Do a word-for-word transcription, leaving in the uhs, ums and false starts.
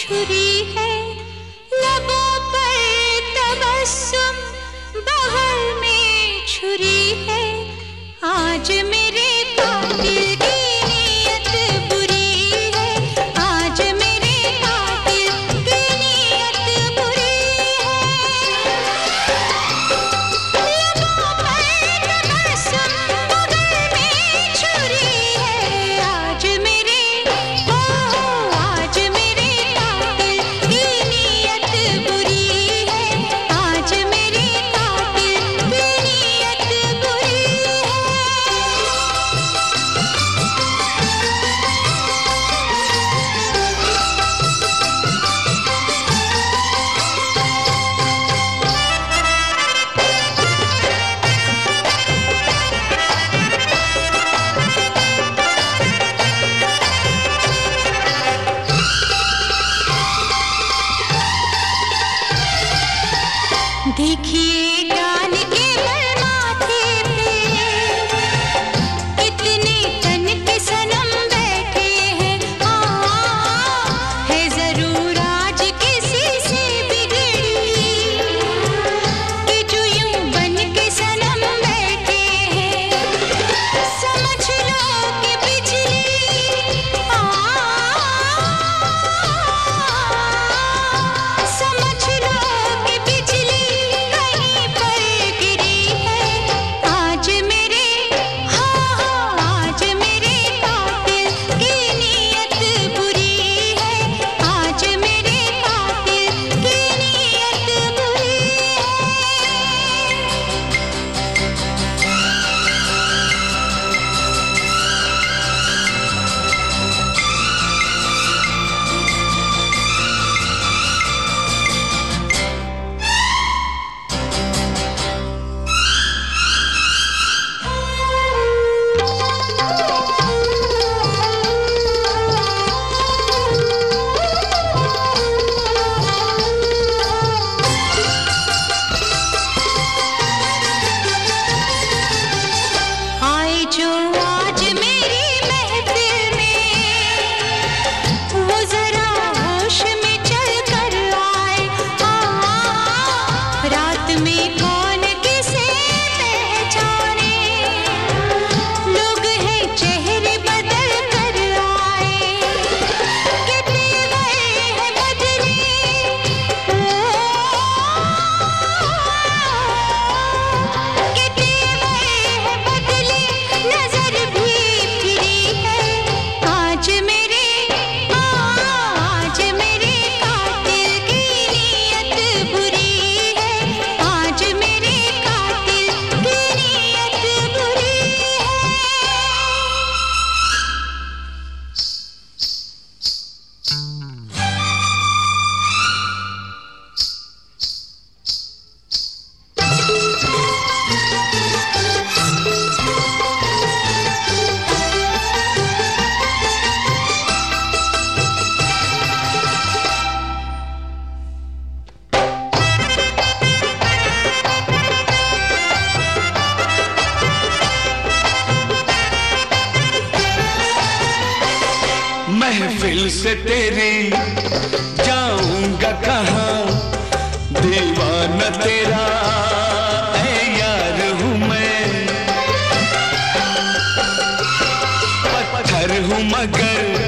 छुरी है, लबों पर तबस्सुम, बगल में छुरी है। आज मेरे कातिल की नीयत बुरी है, आज मेरे कातिल की नीयत बुरी है। लबों पर तबस्सुम, बगल में छुरी है। आज मेरे ओ आज मेरे कातिल की नीयत बुरी है, आज मेरे कातिल की नीयत बुरी है। देखिए डाल के बल माथे पे कितने तन के सनम बैठे हैं। हाँ है जरूर आज किसी से बिगड़ी कि जो यूं बन के सनम बैठे हैं। समझ लो कि बिजली आ समझ लो कि बिजली कहीं पर गिरी है। आज मेरे हाँ हाँ आज मेरे कातिल की नीयत बुरी है, आज मेरे कातिल की नीयत बुरी आए जो आज मेरी महफिल में, वो जरा होश में चल कर आए। हाँ रात में कौन किसे पहचाने, लोग हैं चेहरे बदल कर आए। कितने गए हैं बदले कितने गए हैं बदले, नजर भी फिरी है। आज मेरे आज मेरे कातिल की नीयत बुरी है, आज मेरे कातिल की नीयत बुरी है। महफिल से तेरी जाऊंगा कहाँ, दीवाना तेरा ऐ यार हूँ मैं। पत्थर हूँ मगर